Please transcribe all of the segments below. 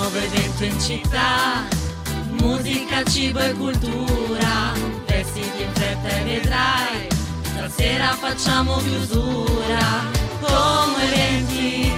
nuovo evento in città, musica, cibo e cultura, vestiti in fretta e vedrai, stasera facciamo chiusura, come eventi.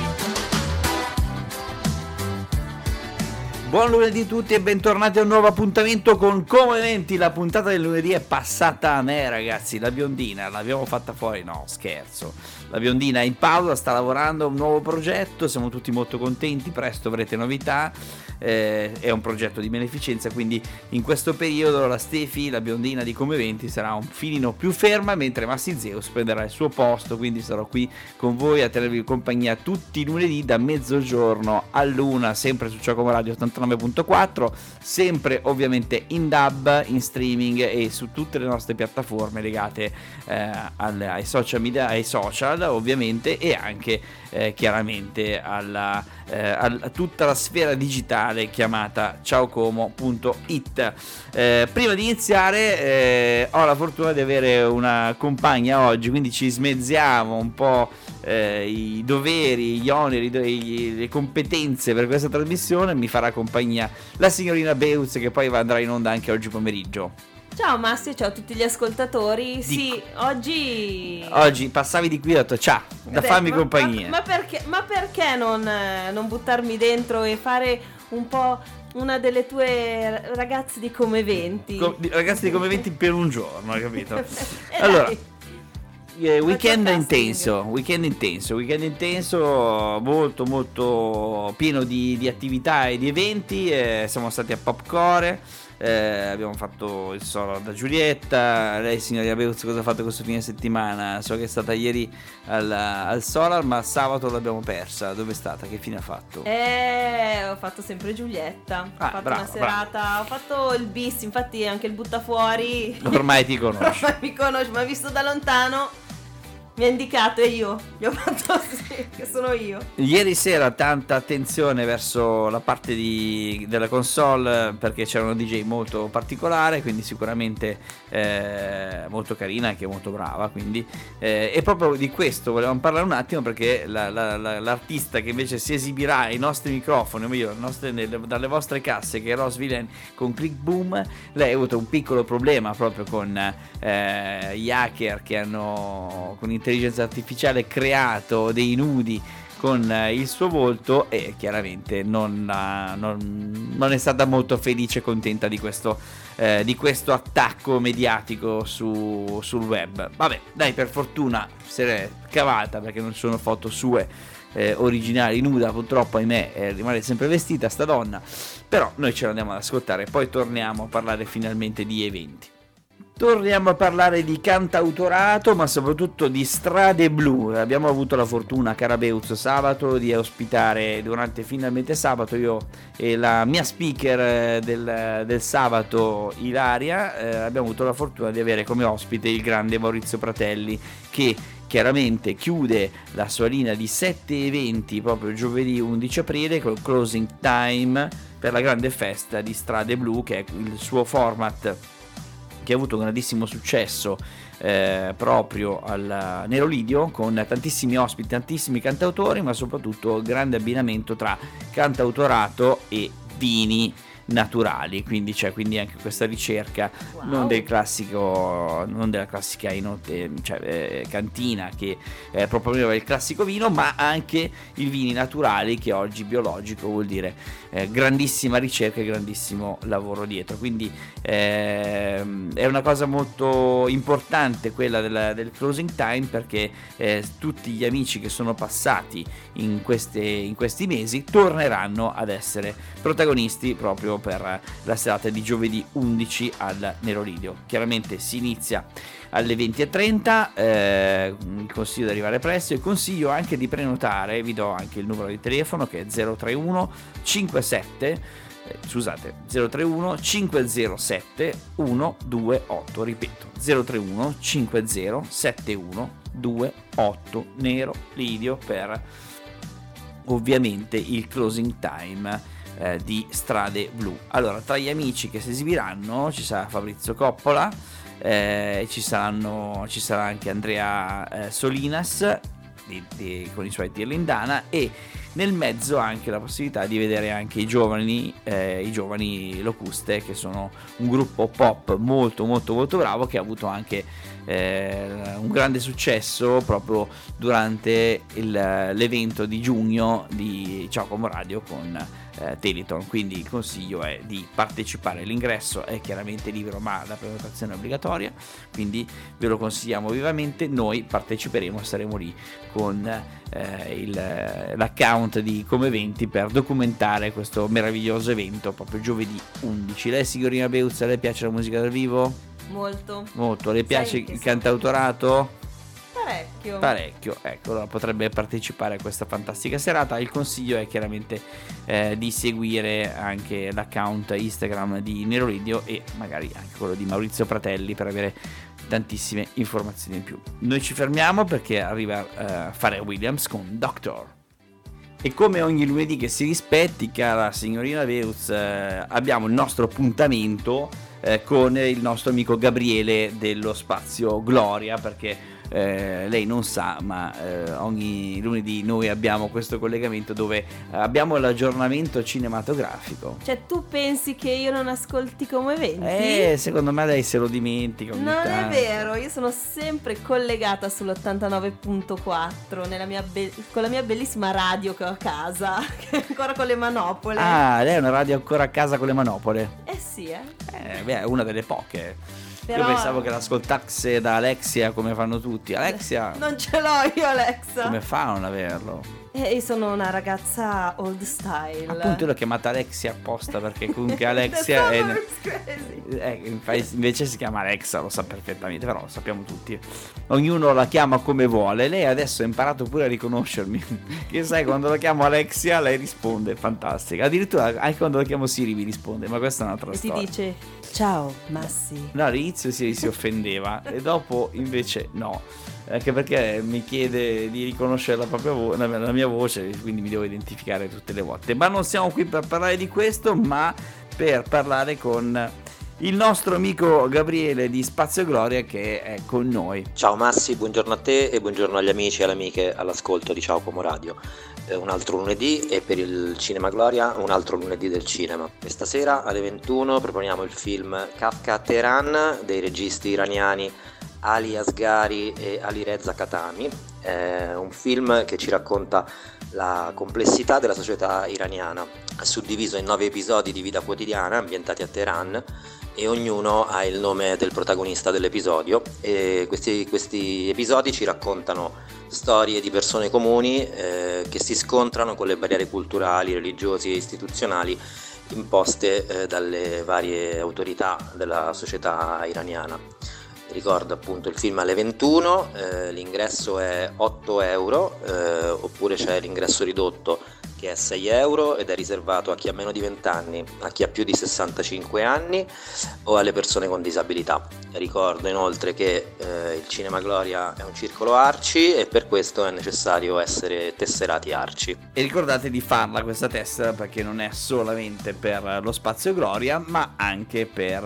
Buon lunedì a tutti e bentornati a un nuovo appuntamento con Come Eventi. La puntata del lunedì è passata a me, ragazzi. La biondina l'abbiamo fatta fuori, no scherzo. La biondina è in pausa, sta lavorando a un nuovo progetto, siamo tutti molto contenti, presto avrete novità. È un progetto di beneficenza, quindi in questo periodo la Stefi, la biondina di Come Eventi, sarà un filino più ferma, mentre Massi Zeus prenderà il suo posto, quindi sarò qui con voi a tenervi compagnia tutti i lunedì da mezzogiorno all'una, sempre su Giacomo Radio 89.4, sempre ovviamente in DAB, in streaming e su tutte le nostre piattaforme legate ai social media, ai social ovviamente, e anche chiaramente a tutta la sfera digitale chiamata ciaocomo.it. Prima di iniziare ho la fortuna di avere una compagna oggi, quindi ci smezziamo un po' i doveri, gli oneri, le competenze per questa trasmissione. Mi farà compagnia la signorina Beuz, che poi andrà in onda anche oggi pomeriggio. Ciao Massi, ciao a tutti gli ascoltatori. Sì, oggi passavi di qui e ho detto ciao, da farmi compagnia. Ma perché non buttarmi dentro e fare un po' una delle tue ragazze di Come Eventi? Ragazzi di Come Eventi per un giorno, hai capito? Allora, weekend intenso, molto molto pieno di attività e di eventi. Siamo stati a Popcore. Abbiamo fatto il solo da Giulietta. Lei, signorina Beuz, cosa ha fatto questo fine settimana? So che è stata ieri al Solar, ma sabato l'abbiamo persa. Dove è stata? Che fine ha fatto? Ho fatto sempre Giulietta. Ho fatto una serata, ho fatto il bis, infatti anche il buttafuori. Ormai ti conosci. Ormai mi conosci, ma visto da lontano mi ha indicato e io gli ho fatto sì, che sono io. Ieri sera tanta attenzione verso la parte della console, perché c'era una DJ molto particolare, quindi sicuramente molto carina, anche molto brava, quindi e proprio di questo volevamo parlare un attimo, perché l'artista che invece si esibirà ai nostri microfoni, o meglio dalle vostre casse, che è Rose Villain con Click Boom, lei ha avuto un piccolo problema proprio con gli hacker che hanno con intelligenza artificiale creato dei nudi con il suo volto, e chiaramente non è stata molto felice e contenta di questo attacco mediatico sul web. Vabbè, dai, per fortuna se l'è cavata, perché non ci sono foto sue originali nuda, purtroppo, ahimè, rimane sempre vestita sta donna. Però noi ce l'andiamo ad ascoltare, poi torniamo a parlare finalmente di eventi. Torniamo a parlare di cantautorato, ma soprattutto di strade blu. Abbiamo avuto la fortuna, cara Beuz, sabato di ospitare durante finalmente sabato, io e la mia speaker del sabato, Ilaria, abbiamo avuto la fortuna di avere come ospite il grande Maurizio Pratelli, che chiaramente chiude la sua linea di 7 eventi proprio giovedì 11 aprile col closing time per la grande festa di Strade Blu, che è il suo format che ha avuto un grandissimo successo proprio al Nero Lidio, con tantissimi ospiti, tantissimi cantautori, ma soprattutto grande abbinamento tra cantautorato e vini naturali, quindi c'è anche questa ricerca, wow, non della classica cantina che proponeva il classico vino, ma anche i vini naturali, che oggi biologico vuol dire grandissima ricerca e grandissimo lavoro dietro. Quindi è una cosa molto importante quella del closing time, perché tutti gli amici che sono passati in questi mesi torneranno ad essere protagonisti proprio per la serata di giovedì 11 al Nero Lidio. Chiaramente si inizia alle 20:30, il consiglio di arrivare presto, e consiglio anche di prenotare. Vi do anche il numero di telefono, che è 031 57 031 507 128, ripeto 031 5071 28, Nero Lidio, per ovviamente il closing time di Strade Blu. Allora, tra gli amici che si esibiranno ci sarà Fabrizio Coppola, ci sarà anche Andrea Solinas con i suoi Tirlindana, e nel mezzo anche la possibilità di vedere anche i giovani Locuste, che sono un gruppo pop molto molto molto bravo, che ha avuto anche un grande successo proprio durante l'evento di giugno di Ciao Como Radio con Teleton. Quindi il consiglio è di partecipare. L'ingresso è chiaramente libero, ma la prenotazione è obbligatoria, quindi ve lo consigliamo vivamente. Noi parteciperemo, saremo lì con l'account di Come Eventi per documentare questo meraviglioso evento proprio giovedì 11. Lei, signorina Beuz, le piace la musica dal vivo? Molto. Le piace il cantautorato? Parecchio, ecco, allora potrebbe partecipare a questa fantastica serata. Il consiglio è chiaramente di seguire anche l'account Instagram di Nero Radio e magari anche quello di Maurizio Pratelli per avere tantissime informazioni in più. Noi ci fermiamo perché arriva Pharrell Williams con Doctor. E come ogni lunedì che si rispetti, cara signorina Beuz, abbiamo il nostro appuntamento con il nostro amico Gabriele dello Spazio Gloria, perché lei non sa, ma ogni lunedì noi abbiamo questo collegamento dove abbiamo l'aggiornamento cinematografico. Cioè, tu pensi che io non ascolti Come Eventi? Secondo me lei se lo dimentica ogni Non tanto. è vero, io sono sempre collegata sull'89.4 con la mia bellissima radio che ho a casa, che è ancora con le manopole. Ah, lei è una radio ancora a casa con le manopole? Sì, È una delle poche. Però... Io pensavo che l'ascoltasse da Alexia, come fanno tutti. Alexia, non ce l'ho io, Alexa. come fa a non averlo? Io sono una ragazza old style. Appunto, io l'ho chiamata Alexia apposta perché comunque Alexia è... invece si chiama Alexa, lo sa perfettamente, però lo sappiamo tutti. Ognuno la chiama come vuole. Lei adesso ha imparato pure a riconoscermi. Che sai, quando la chiamo Alexia lei risponde, fantastica. Addirittura anche quando la chiamo Siri mi risponde, ma questa è un'altra storia. E ti dice ciao Massi. No, all'inizio si offendeva e dopo invece no, anche perché mi chiede di riconoscere la propria la mia voce, quindi mi devo identificare tutte le volte. Ma non siamo qui per parlare di questo, ma per parlare con il nostro amico Gabriele di Spazio Gloria, che è con noi. Ciao Massi, buongiorno a te e buongiorno agli amici e alle amiche all'ascolto di Ciao Como Radio. Un altro lunedì, e per il Cinema Gloria un altro lunedì del cinema. Questa sera alle 21 proponiamo il film Kafka a Teheran dei registi iraniani Ali Asghari e Alireza Khatami. È un film che ci racconta la complessità della società iraniana, suddiviso in 9 episodi di vita quotidiana ambientati a Teheran, e ognuno ha il nome del protagonista dell'episodio, e questi episodi ci raccontano storie di persone comuni che si scontrano con le barriere culturali, religiose e istituzionali imposte dalle varie autorità della società iraniana. Ricordo appunto il film alle 21, l'ingresso è 8 euro, oppure c'è l'ingresso ridotto che è 6 euro ed è riservato a chi ha meno di 20 anni, a chi ha più di 65 anni o alle persone con disabilità. Ricordo inoltre che il Cinema Gloria è un circolo Arci e per questo è necessario essere tesserati Arci. E ricordate di farla questa tessera, perché non è solamente per lo Spazio Gloria, ma anche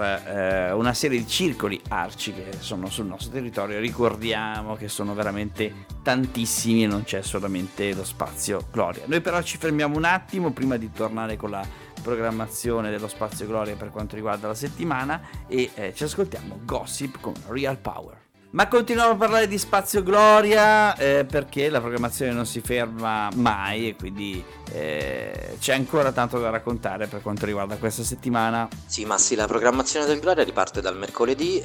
per una serie di circoli Arci che sono sul nostro territorio. Ricordiamo che sono veramente tantissimi e non c'è solamente lo Spazio Gloria. Noi però ci fermiamo un attimo prima di tornare con la programmazione dello Spazio Gloria per quanto riguarda la settimana e ci ascoltiamo Gossip con Real Power. Ma continuiamo a parlare di Spazio Gloria perché la programmazione non si ferma mai e quindi c'è ancora tanto da raccontare per quanto riguarda questa settimana. Sì, ma sì, la programmazione del Gloria riparte dal mercoledì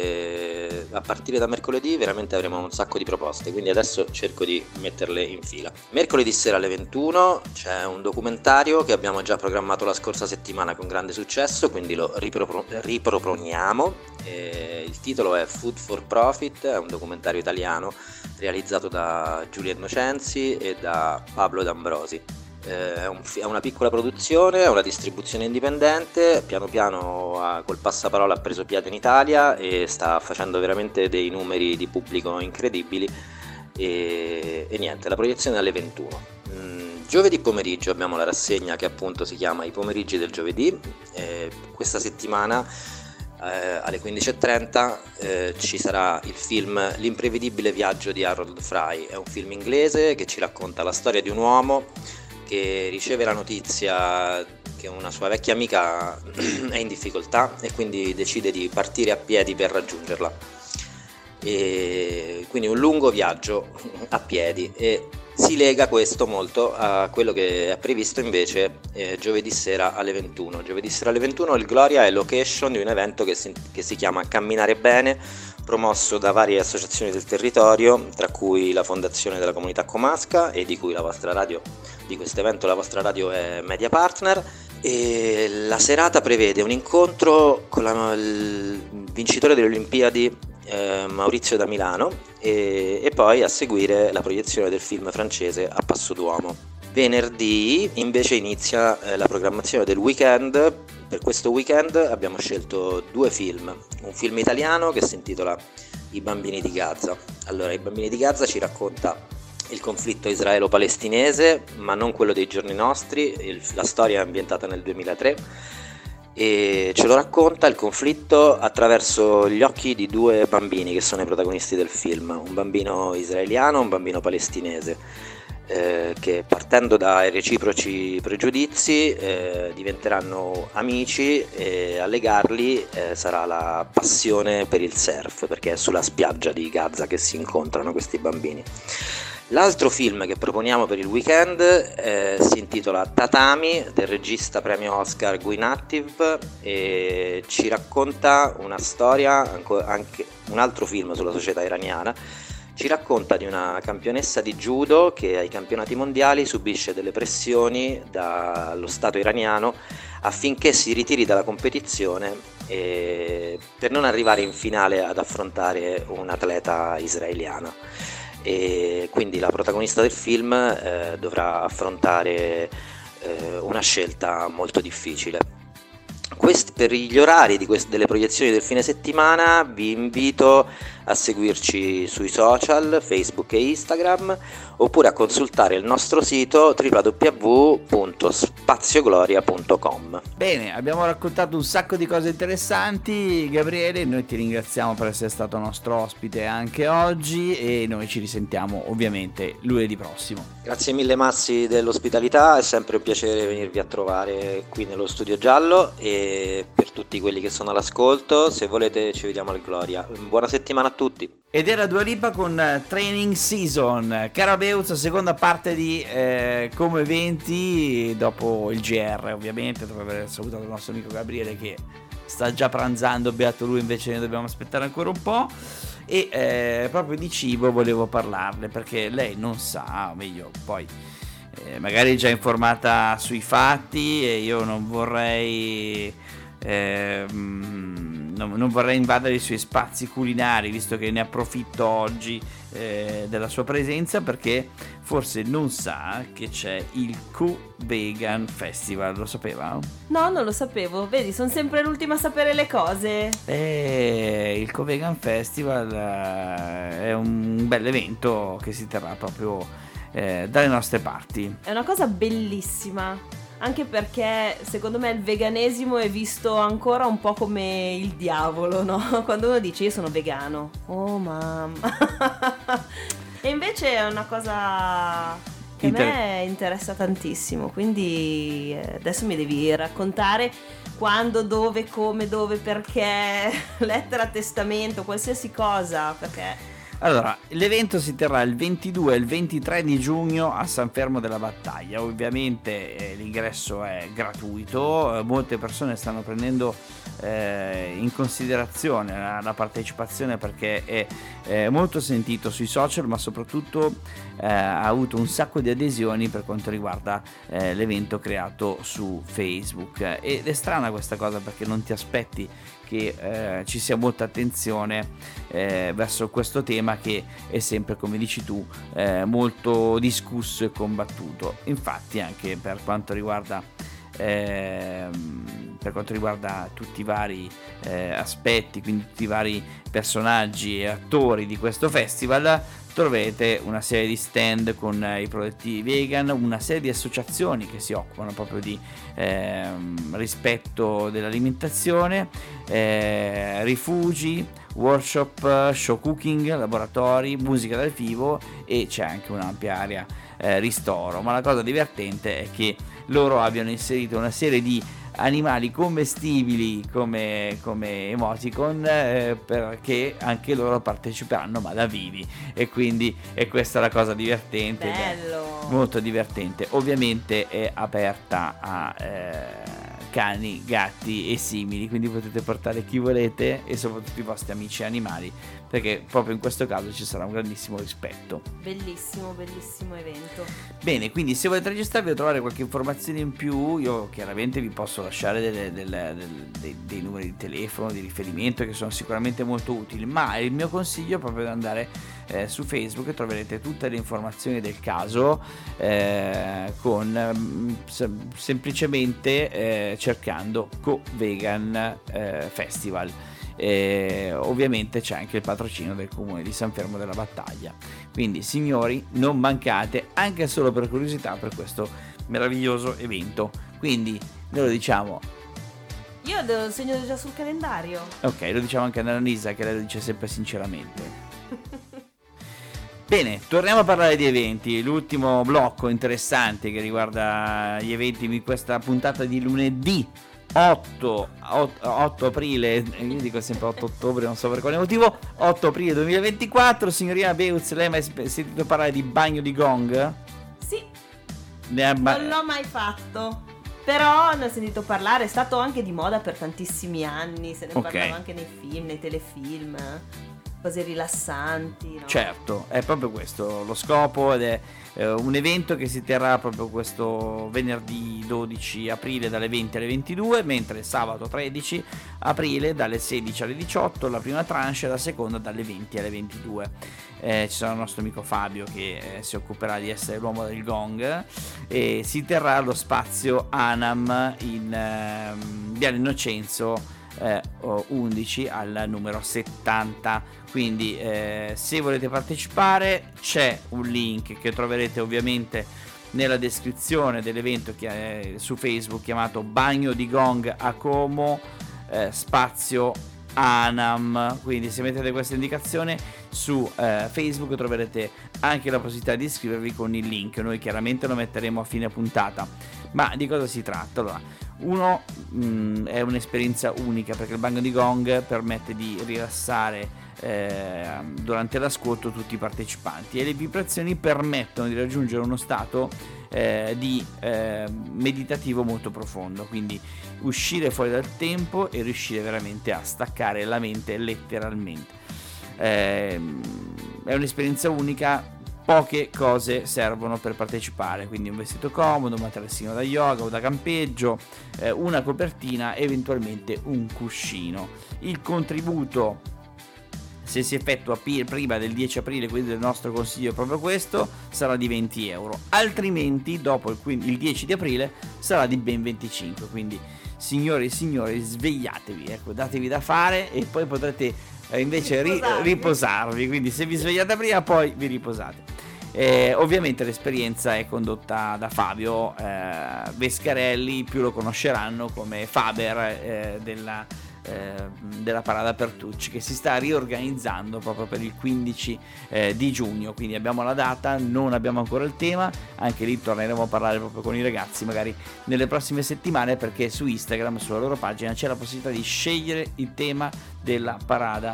e a partire da mercoledì veramente avremo un sacco di proposte, quindi adesso cerco di metterle in fila. Mercoledì sera alle 21 c'è un documentario che abbiamo già programmato la scorsa settimana con grande successo, quindi lo riproponiamo. Il titolo è Food for Profit, è un documentario italiano realizzato da Giulia Innocenzi e da Pablo D'Ambrosi. È una piccola produzione, è una distribuzione indipendente, piano piano col passaparola ha preso piede in Italia e sta facendo veramente dei numeri di pubblico incredibili e niente, la proiezione è alle 21. Giovedì pomeriggio abbiamo la rassegna che appunto si chiama I pomeriggi del giovedì. Questa settimana alle 15.30 ci sarà il film L'imprevedibile viaggio di Harold Fry. È un film inglese che ci racconta la storia di un uomo che riceve la notizia che una sua vecchia amica è in difficoltà e quindi decide di partire a piedi per raggiungerla. E quindi un lungo viaggio a piedi, e si lega questo molto a quello che è previsto invece giovedì sera alle 21. Giovedì sera alle 21 il Gloria è location di un evento che si chiama Camminare Bene, promosso da varie associazioni del territorio, tra cui la Fondazione della Comunità Comasca, e di cui la vostra radio, di questo evento la vostra radio è media partner. E la serata prevede un incontro con il vincitore delle Olimpiadi Maurizio da Milano, e poi a seguire la proiezione del film francese A Passo d'Uomo. Venerdì invece inizia la programmazione del weekend. Per questo weekend abbiamo scelto 2 film, un film italiano che si intitola I bambini di Gaza. Allora, I bambini di Gaza ci racconta il conflitto israelo-palestinese, ma non quello dei giorni nostri. La storia è ambientata nel 2003 e ce lo racconta il conflitto attraverso gli occhi di 2 bambini che sono i protagonisti del film, un bambino israeliano e un bambino palestinese, che partendo dai reciproci pregiudizi diventeranno amici, e a legarli sarà la passione per il surf, perché è sulla spiaggia di Gaza che si incontrano questi bambini. L'altro film che proponiamo per il weekend si intitola Tatami, del regista premio Oscar Guy Nativ, e ci racconta una storia, anche un altro film sulla società iraniana. Ci racconta di una campionessa di judo che ai campionati mondiali subisce delle pressioni dallo Stato iraniano affinché si ritiri dalla competizione per non arrivare in finale ad affrontare un'atleta israeliana. E quindi la protagonista del film dovrà affrontare una scelta molto difficile. Per gli orari delle proiezioni del fine settimana vi invito a seguirci sui social, Facebook e Instagram, oppure a consultare il nostro sito www.spaziogloria.com. Bene, abbiamo raccontato un sacco di cose interessanti, Gabriele, noi ti ringraziamo per essere stato nostro ospite anche oggi, e noi ci risentiamo ovviamente lunedì prossimo. Grazie mille Massi dell'ospitalità, è sempre un piacere venirvi a trovare qui nello Studio Giallo, e per tutti quelli che sono all'ascolto, se volete ci vediamo al Gloria. Buona settimana a tutti. Ed era Dua Lipa con Training Season. Cara Beuz, seconda parte di Come Eventi, dopo il GR ovviamente, dopo aver salutato il nostro amico Gabriele che sta già pranzando, beato lui, invece ne dobbiamo aspettare ancora un po'. E proprio di cibo volevo parlarle, perché lei non sa, o meglio poi magari è già informata sui fatti, e io non vorrei non vorrei invadere i suoi spazi culinari, visto che ne approfitto oggi della sua presenza, perché forse non sa che c'è il Co-Vegan Festival. Lo sapeva? No, non lo sapevo. Vedi, sono sempre l'ultima a sapere le cose. Il Co-Vegan Festival è un bel evento che si terrà proprio dalle nostre parti. È una cosa bellissima. Anche perché secondo me il veganesimo è visto ancora un po' come il diavolo, no? Quando uno dice io sono vegano, oh mamma. E invece è una cosa che a me interessa tantissimo, quindi adesso mi devi raccontare quando, dove, come, dove, perché, lettera, testamento, qualsiasi cosa, perché... Allora, l'evento si terrà il 22 e il 23 di giugno a San Fermo della Battaglia. Ovviamente l'ingresso è gratuito, molte persone stanno prendendo in considerazione la partecipazione, perché è molto sentito sui social, ma soprattutto ha avuto un sacco di adesioni per quanto riguarda l'evento creato su Facebook. Ed è strana questa cosa, perché non ti aspetti che ci sia molta attenzione verso questo tema, che è sempre, come dici tu, molto discusso e combattuto. Infatti anche per quanto riguarda tutti i vari aspetti, quindi tutti i vari personaggi e attori di questo festival, troverete una serie di stand con i prodotti vegan, una serie di associazioni che si occupano proprio di rispetto dell'alimentazione, rifugi, workshop, show cooking, laboratori, musica dal vivo, e c'è anche un'ampia area ristoro, ma la cosa divertente è che loro abbiano inserito una serie di animali commestibili come emoticon, perché anche loro parteciperanno ma da vivi, e quindi è questa la cosa divertente. Bello. Molto divertente. Ovviamente è aperta a cani, gatti e simili, quindi potete portare chi volete e soprattutto i vostri amici animali, perché proprio in questo caso ci sarà un grandissimo rispetto. Bellissimo, bellissimo evento. Bene, quindi se volete registrarvi o trovare qualche informazione in più, io chiaramente vi posso lasciare dei numeri di telefono di riferimento che sono sicuramente molto utili, ma il mio consiglio è proprio di andare su Facebook, e troverete tutte le informazioni del caso semplicemente cercando Co-Vegan Festival. Ovviamente c'è anche il patrocinio del comune di San Fermo della Battaglia, quindi signori non mancate anche solo per curiosità per questo meraviglioso evento, quindi noi lo diciamo. Io lo segno già sul calendario. Ok, lo diciamo anche a Annalisa, che lei lo dice sempre sinceramente. Bene, torniamo a parlare di eventi. L'ultimo blocco interessante che riguarda gli eventi di questa puntata di lunedì 8 aprile, io dico sempre 8 ottobre, non so per quale motivo, 8 aprile 2024. Signorina Beutz, lei ha mai sentito parlare di bagno di gong? Sì, non l'ho mai fatto, però ne ho sentito parlare, è stato anche di moda per tantissimi anni, se ne parlava anche nei film, nei telefilm, cose rilassanti, no? Certo, è proprio questo lo scopo, ed è un evento che si terrà proprio questo venerdì 12 aprile dalle 20 alle 22, mentre sabato 13 aprile dalle 16 alle 18 la prima tranche e la seconda dalle 20 alle 22. Ci sarà il nostro amico Fabio che si occuperà di essere l'uomo del gong, e si terrà allo spazio Anam in Viale Innocenzo 11 al numero 70. Quindi se volete partecipare c'è un link che troverete ovviamente nella descrizione dell'evento su Facebook, chiamato Bagno di Gong a Como spazio Anam. Quindi se mettete questa indicazione su Facebook troverete anche la possibilità di iscrivervi con il link. Noi chiaramente lo metteremo a fine puntata. Ma di cosa si tratta? Allora, è un'esperienza unica, perché il bagno di gong permette di rilassare durante l'ascolto tutti i partecipanti, e le vibrazioni permettono di raggiungere uno stato di meditativo molto profondo, quindi uscire fuori dal tempo e riuscire veramente a staccare la mente letteralmente. È un'esperienza unica. Poche cose servono per partecipare, quindi un vestito comodo, un materassino da yoga o da campeggio, una copertina, eventualmente un cuscino. Il contributo, se si effettua prima del 10 aprile, quindi del nostro consiglio è proprio questo, sarà di 20 euro, altrimenti dopo il 10 di aprile sarà di ben 25. Quindi signore e signori, svegliatevi, ecco, datevi da fare e poi potrete invece riposarvi. Quindi se vi svegliate prima, poi vi riposate. Ovviamente l'esperienza è condotta da Fabio Vescarelli, più lo conosceranno come Faber della Parada per Tucci, che si sta riorganizzando proprio per il 15 di giugno. Quindi abbiamo la data, non abbiamo ancora il tema, anche lì torneremo a parlare proprio con i ragazzi magari nelle prossime settimane, perché su Instagram, sulla loro pagina, c'è la possibilità di scegliere il tema della Parada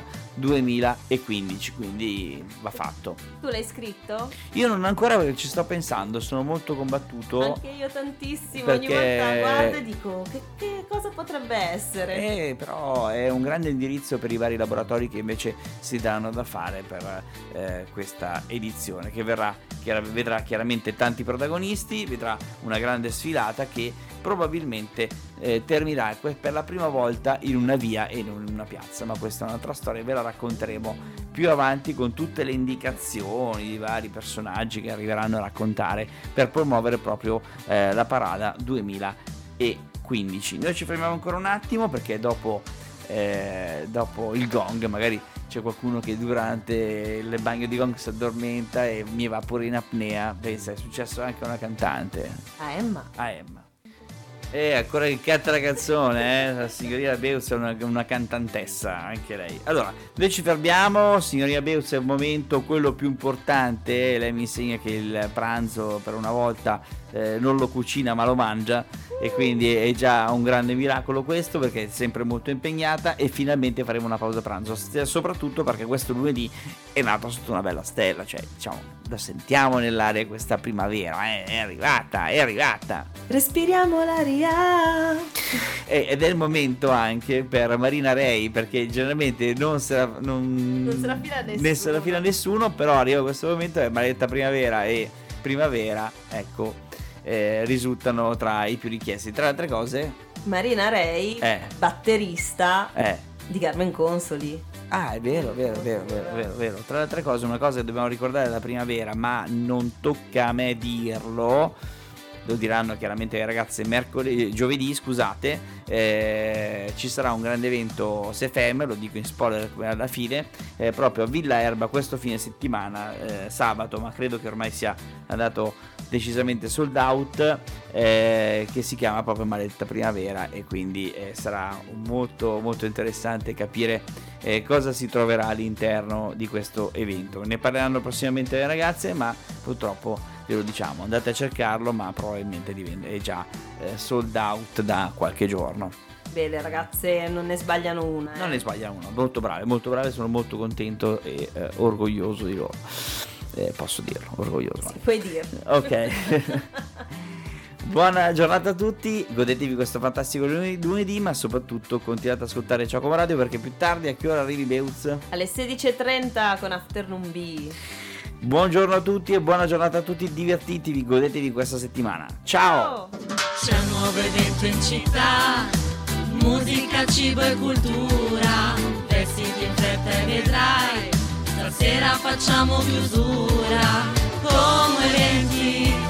2015, quindi va fatto. Tu l'hai scritto? Io non ancora, perché ci sto pensando, sono molto combattuto. Anche io tantissimo, perché... ogni volta guardo e dico che cosa potrebbe essere. Però è un grande indirizzo per i vari laboratori che invece si danno da fare per questa edizione, che vedrà chiaramente tanti protagonisti, vedrà una grande sfilata che probabilmente terminerà per la prima volta in una via e non in una piazza, ma questa è un'altra storia, ve la racconteremo più avanti con tutte le indicazioni di vari personaggi che arriveranno a raccontare per promuovere proprio la Parada 2015. Noi ci fermiamo ancora un attimo, perché dopo il gong magari c'è qualcuno che durante il bagno di gong si addormenta e mi va pure in apnea. Pensa, è successo anche a una cantante, a Emma. Ancora che canta la canzone, la signorina Beutz è una cantantessa, anche lei. Allora, noi ci fermiamo, signorina Beutz, è un momento quello più importante. Lei mi insegna che il pranzo per una volta non lo cucina ma lo mangia, e quindi è già un grande miracolo questo, perché è sempre molto impegnata, e finalmente faremo una pausa pranzo, soprattutto perché questo lunedì è nato sotto una bella stella, cioè diciamo, la sentiamo nell'aria questa primavera, è arrivata. Respiriamo l'aria. Ed è il momento anche per Marina Rei, perché generalmente non se la fila nessuno, però arriva questo momento, è Maledetta Primavera e Primavera, ecco, risultano tra i più richiesti. Tra le altre cose, Marina Rei, batterista di Carmen Consoli. Ah, è vero. Tra le altre cose, una cosa che dobbiamo ricordare della primavera, ma non tocca a me dirlo, lo diranno chiaramente le ragazze giovedì, scusate, ci sarà un grande evento SFM, lo dico in spoiler alla fine, proprio a Villa Erba questo fine settimana, sabato, ma credo che ormai sia andato decisamente sold out, che si chiama proprio Maledetta Primavera, e quindi sarà molto molto interessante capire cosa si troverà all'interno di questo evento. Ne parleranno prossimamente le ragazze, ma purtroppo ve lo diciamo, andate a cercarlo, ma probabilmente è già sold out da qualche giorno. Beh, le ragazze non ne sbagliano una. Non ne sbagliano una, molto brave, sono molto contento e orgoglioso di loro. Posso dirlo, orgoglioso. Sì, puoi dirlo. Ok. Buona giornata a tutti, godetevi questo fantastico lunedì, ma soprattutto continuate ad ascoltare Ciao Como Radio, perché più tardi, a che ora arrivi, Beutz? Alle 16:30 con Afternoon Bee. Buongiorno a tutti e buona giornata a tutti, divertitevi, godetevi questa settimana. Ciao! C'è un nuovo evento in città, musica, cibo e cultura, vestiti in fretta e vedrai, stasera facciamo chiusura, come eventi